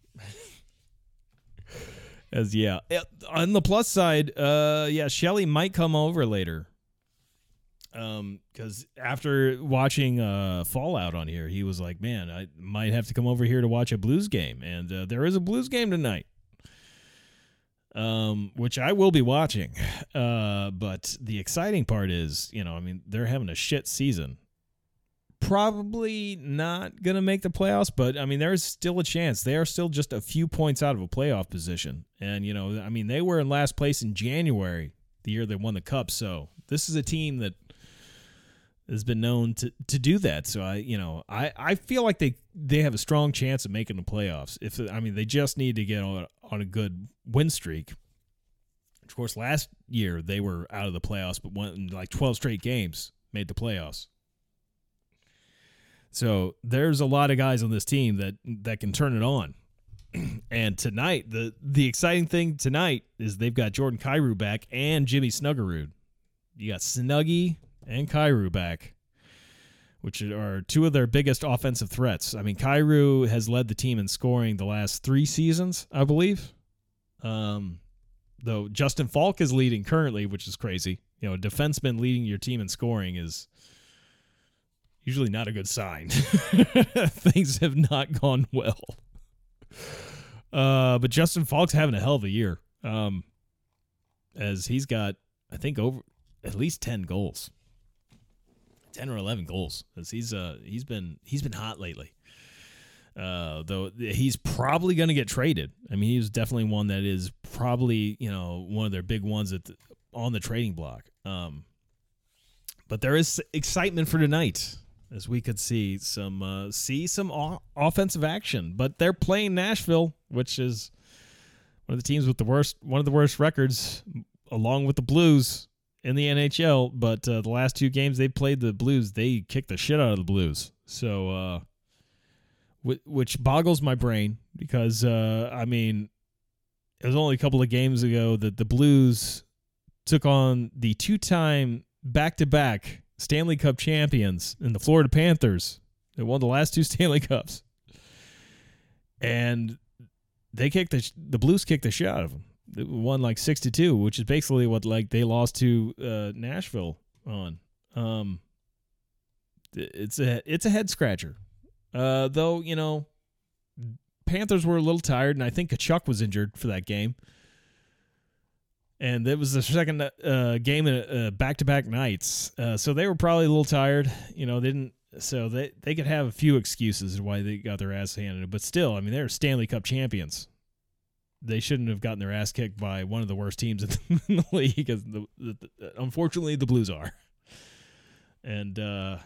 On the plus side, Shelly might come over later. Because after watching Fallout on here, he was like, man, I might have to come over here to watch a Blues game. And there is a Blues game tonight, which I will be watching. But the exciting part is, they're having a shit season. Probably not going to make the playoffs, but, there's still a chance. They are still just a few points out of a playoff position. And, they were in last place in January, the year they won the Cup. So this is a team that has been known to do that. So I feel like they have a strong chance of making the playoffs. They just need to get on a good win streak. Of course, last year they were out of the playoffs, but won like 12 straight games, made the playoffs. So there's a lot of guys on this team that can turn it on. And tonight, the exciting thing tonight is they've got Jordan Kyrou back and Jimmy Snuggerud. You got Snuggie and Kyrou back, which are two of their biggest offensive threats. Kyrou has led the team in scoring the last 3 seasons, I believe. Though Justin Falk is leading currently, which is crazy. A defenseman leading your team in scoring is usually not a good sign. Things have not gone well. But Justin Falk's having a hell of a year. As he's got, I think, over at least 10 goals. 10 or 11 goals. As he's been hot lately. Though he's probably going to get traded. He was definitely one that is probably, one of their big ones on the trading block. But there is excitement for tonight, as we could see some offensive action. But they're playing Nashville, which is one of the teams with one of the worst records, along with the Blues in the NHL. But the last 2 games they played the Blues, they kicked the shit out of the Blues. So, which boggles my brain because, it was only a couple of games ago that the Blues took on the 2-time back-to-back Stanley Cup champions in the Florida Panthers. They won the last 2 Stanley Cups. And the Blues kicked the shit out of them. They won like 6-2, which is basically what they lost to Nashville on. It's a head scratcher. Though, Panthers were a little tired, and I think Kachuk was injured for that game. And it was the second game in back-to-back nights. So they were probably a little tired. They could have a few excuses why they got their ass handed. But still, they're Stanley Cup champions. They shouldn't have gotten their ass kicked by one of the worst teams in the league, because unfortunately the Blues are. And,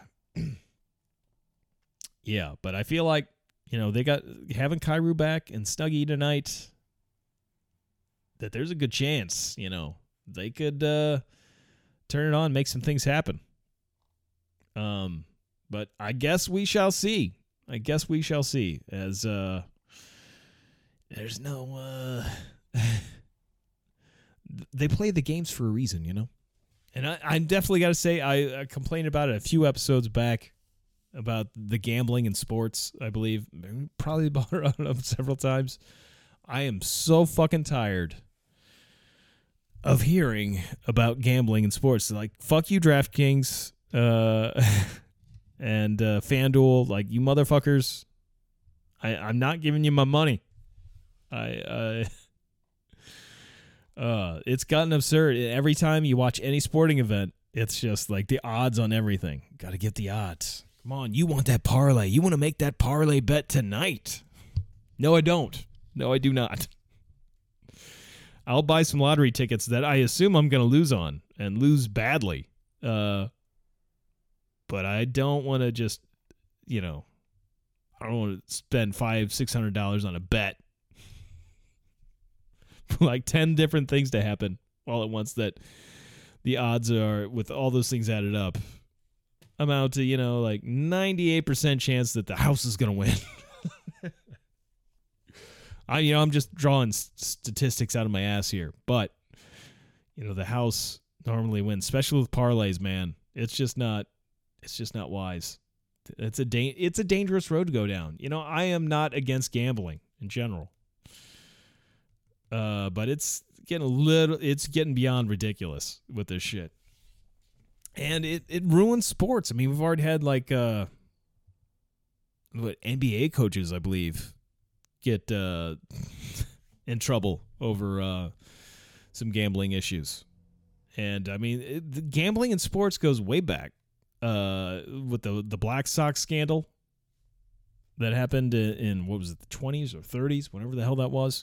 yeah, but I feel like, they got having Kyrou back and Snuggie tonight, that there's a good chance, they could turn it on, make some things happen. But I guess we shall see. As there's no they play the games for a reason, And I definitely got to say, I complained about it a few episodes back about the gambling in sports, I believe. Probably brought it up several times. I am so fucking tired of hearing about gambling in sports. Like, fuck you, DraftKings, and FanDuel. Like, you motherfuckers, I'm not giving you my money. It's gotten absurd. Every time you watch any sporting event, it's just like the odds on everything. Got to get the odds. Come on, you want that parlay. You want to make that parlay bet tonight. No, I don't. No, I do not. I'll buy some lottery tickets that I assume I'm going to lose on and lose badly. But I don't want to just, I don't want to spend $500-$600 on a bet. Like 10 different things to happen all at once that the odds are, with all those things added up, amount to, like 98% chance that the house is going to win. I'm just drawing statistics out of my ass here, but the house normally wins, especially with parlays, man. It's just not wise. It's a dangerous road to go down. I am not against gambling in general. But it's getting beyond ridiculous with this shit. And it ruins sports. I mean, we've already had NBA coaches, I believe, get in trouble over some gambling issues. And I mean, the gambling in sports goes way back. With the Black Sox scandal that happened in what was it, the 20s or 30s, whatever the hell that was.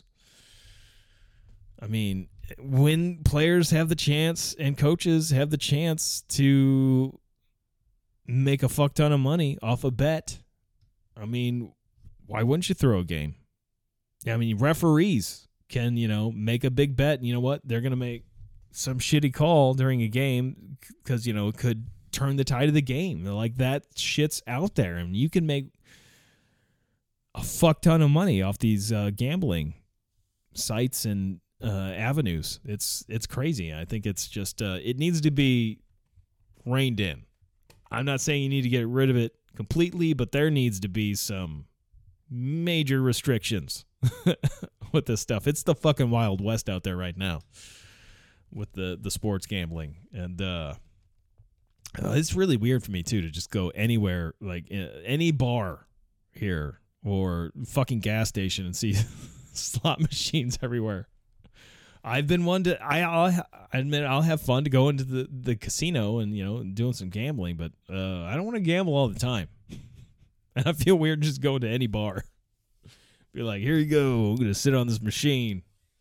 I mean, when players have the chance and coaches have the chance to make a fuck ton of money off a bet, I mean, why wouldn't you throw a game? I mean, referees can, make a big bet. And you know what? They're going to make some shitty call during a game because, it could turn the tide of the game. Like, that shit's out there, and you can make a fuck ton of money off these gambling sites and avenues. It's crazy. I think it's just it needs to be reined in. I'm not saying you need to get rid of it completely, but there needs to be some major restrictions with this stuff. It's the fucking Wild West out there right now with the sports gambling. And it's really weird for me too to just go anywhere, like any bar here or fucking gas station, and see slot machines everywhere. I've been one to, I admit I'll have fun to go into the casino and, doing some gambling, but I don't want to gamble all the time. And I feel weird just going to any bar. Be like, here you go, I'm going to sit on this machine.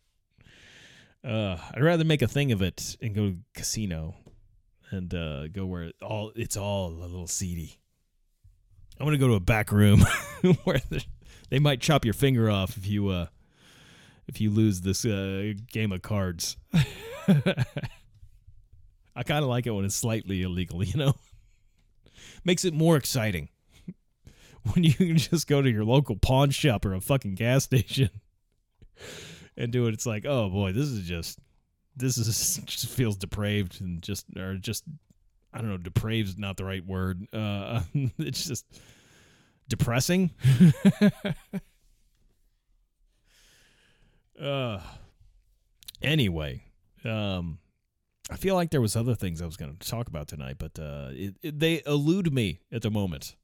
I'd rather make a thing of it and go to casino and go where it's all a little seedy. I want to go to a back room where they might chop your finger off if you lose this game of cards. I kind of like it when it's slightly illegal, Makes it more exciting. When you can just go to your local pawn shop or a fucking gas station and do it, it's like, oh boy, this just feels depraved and I don't know, depraved is not the right word. It's just depressing. Anyway, I feel like there was other things I was going to talk about tonight, but they elude me at the moment.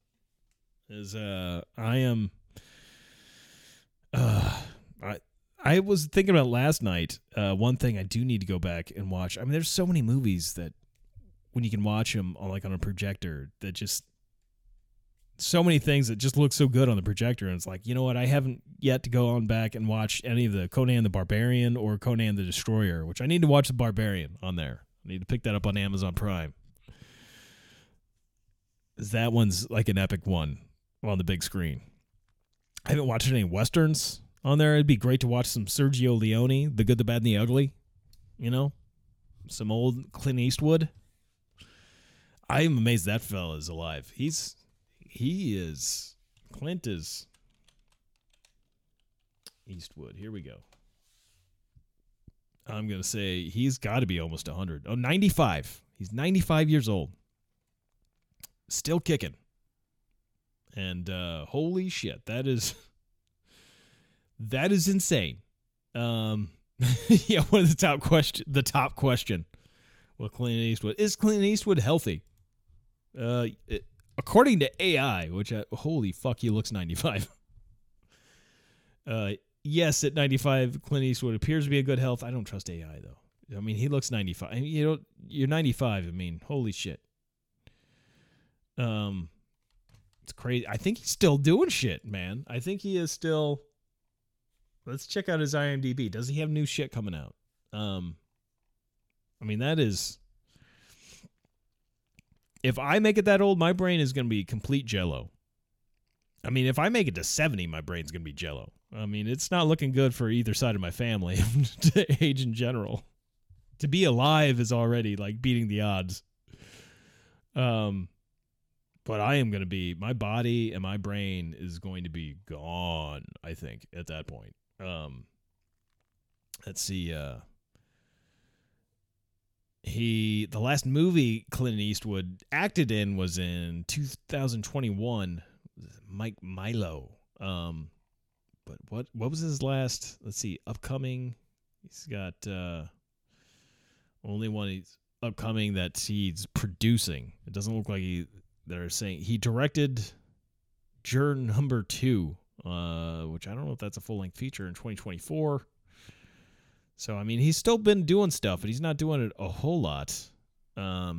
I was thinking about last night. One thing I do need to go back and watch. I mean, there's so many movies that when you can watch them on a projector, that just so many things that just look so good on the projector. And it's like, you know what? I haven't yet to go on back and watch any of the Conan the Barbarian or Conan the Destroyer, which I need to watch the Barbarian on there. I need to pick that up on Amazon Prime. That one's like an epic one on the big screen. I haven't watched any Westerns on there. It'd be great to watch some Sergio Leone, The Good, the Bad, and the Ugly. Some old Clint Eastwood. I'm amazed that fella is alive. Clint is Eastwood. Here we go. I'm going to say he's got to be almost 100. Oh, 95. He's 95 years old. Still kicking. And holy shit, that is insane. Yeah, one of the top question. Well, Clint Eastwood. Is Clint Eastwood healthy? According to AI, which holy fuck, he looks 95. Yes, at 95, Clint Eastwood appears to be in good health. I don't trust AI though. I mean, he looks 95. I mean, you're 95. I mean, holy shit. It's crazy. I think he's still doing shit, man. I think he is still. Let's check out his IMDb. Does he have new shit coming out? I mean, that is. If I make it that old, my brain is going to be complete jello. I mean, if I make it to 70, my brain's going to be jello. I mean, it's not looking good for either side of my family to age in general. To be alive is already like beating the odds. But I am going to be, my body and my brain is going to be gone, I think, at that point. Let's see. The last movie Clint Eastwood acted in was in 2021, Mike Milo. But what was his last? Let's see, upcoming. He's got only one he's upcoming that he's producing. It doesn't look like they're saying he directed Juror Number 2, which I don't know if that's a full length feature in 2024. So, I mean, he's still been doing stuff, but he's not doing it a whole lot. I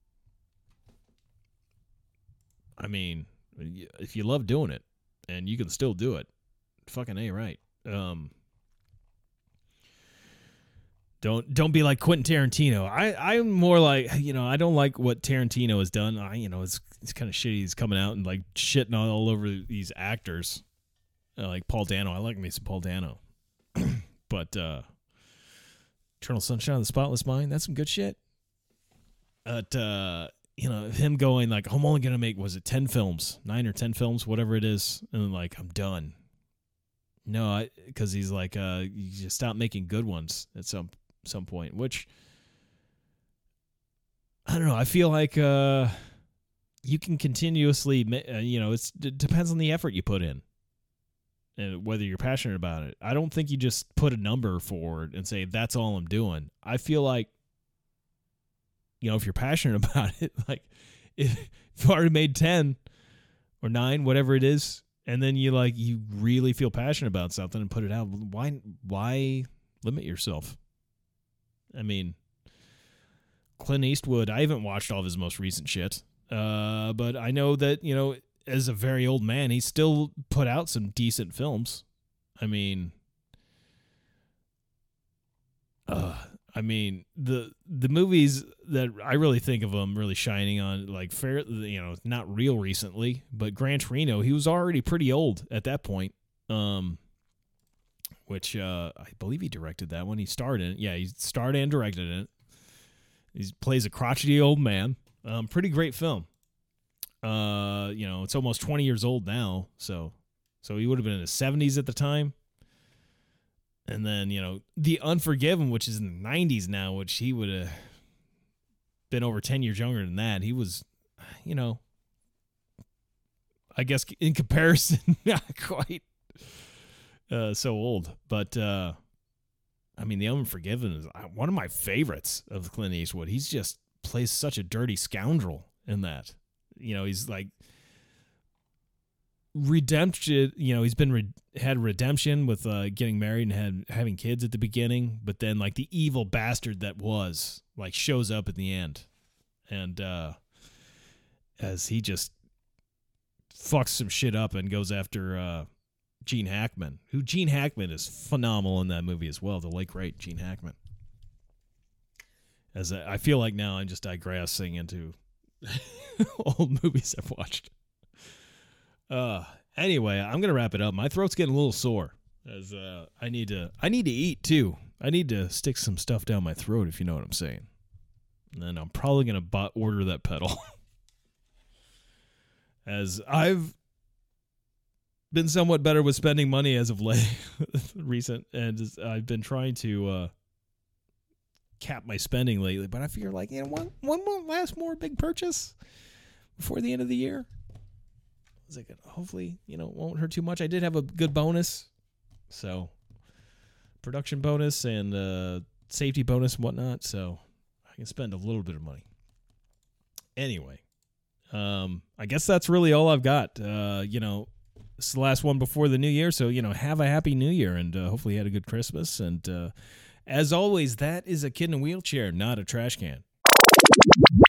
mean, if you love doing it and you can still do it, fucking A, right. Don't be like Quentin Tarantino. I'm more like, I don't like what Tarantino has done. It's kind of shitty. He's coming out and like shitting all over these actors. Like Paul Dano. I like me some Paul Dano. But, Eternal Sunshine of the Spotless Mind, that's some good shit. But, him going like, I'm only going to make, 10 films, 9 or 10 films, whatever it is. And then like, I'm done. No, because he's like, you just stop making good ones at some point, which, I don't know. I feel like you can continuously, it depends on the effort you put in. And whether you're passionate about it. I don't think you just put a number forward and say, that's all I'm doing. I feel like, if you're passionate about it, like if you've already made 10 or 9, whatever it is, and then you really feel passionate about something and put it out, why limit yourself? I mean, Clint Eastwood, I haven't watched all of his most recent shit, but I know that, as a very old man, he still put out some decent films. I mean, the movies that I really think of him really shining on, like not real recently, but Gran Torino, he was already pretty old at that point. Which I believe he directed that one. He starred in it. Yeah, he starred and directed in it. He plays a crotchety old man. Pretty great film. It's almost 20 years old now, so he would have been in his 70s at the time. And then, The Unforgiven, which is in the 90s now, which he would have been over 10 years younger than that. He was, I guess in comparison, not quite so old. But, The Unforgiven is one of my favorites of Clint Eastwood. He's just plays such a dirty scoundrel in that. He's like redemption. He's been had redemption with getting married and having kids at the beginning, but then like the evil bastard that was like shows up at the end, and as he just fucks some shit up and goes after Gene Hackman, who Gene Hackman is phenomenal in that movie as well. The late great Gene Hackman. As I feel like now I'm just digressing into old movies I've watched. Anyway, I'm gonna wrap it up. My throat's getting a little sore, as I need to eat too. I need to stick some stuff down my throat, if you know what I'm saying. And then I'm probably gonna order that pedal, as I've been somewhat better with spending money as of late, recent, and I've been trying to cap my spending lately, but I figure like, one last more big purchase before the end of the year. I was like, hopefully, it won't hurt too much. I did have a good bonus, so production bonus and safety bonus and whatnot, so I can spend a little bit of money. Anyway, I guess that's really all I've got. This is the last one before the new year, so, have a happy new year, and hopefully you had a good Christmas. And as always, that is a kid in a wheelchair, not a trash can.